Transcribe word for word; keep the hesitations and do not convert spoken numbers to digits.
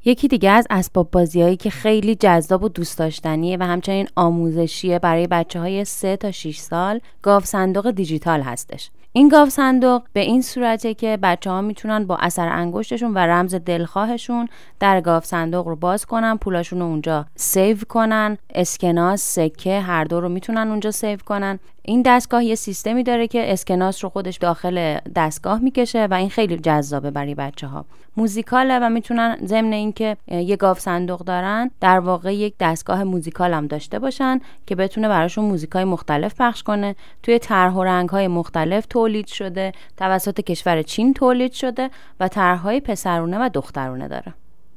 یکی دیگه از اسباب بازی‌هایی که خیلی جذاب و دوست داشتنیه و همچنین آموزشیه برای بچه‌های سه تا شش سال، گاو صندوق دیجیتال هستش. این گاو صندوق به این صورته که بچه‌ها میتونن با اثر انگشتشون و رمز دلخواهشون در گاو صندوق رو باز کنن، پولاشون رو اونجا سیو کنن، اسکناس، سکه، هر دو رو میتونن اونجا سیو کنن. این دستگاه یه سیستمی داره که اسکناس رو خودش داخل دستگاه میکشه و این خیلی جذابه برای بچه‌ها. موزیکاله و میتونن ضمن اینکه یه گاو صندوق دارن در واقع یک دستگاه موزیکال هم داشته باشن که بتونه براشون موزیکای مختلف پخش کنه. توی طرح و رنگ‌های مختلف تولید شده، توسط کشور چین تولید شده و طرح‌های پسرونه و دخترونه داره.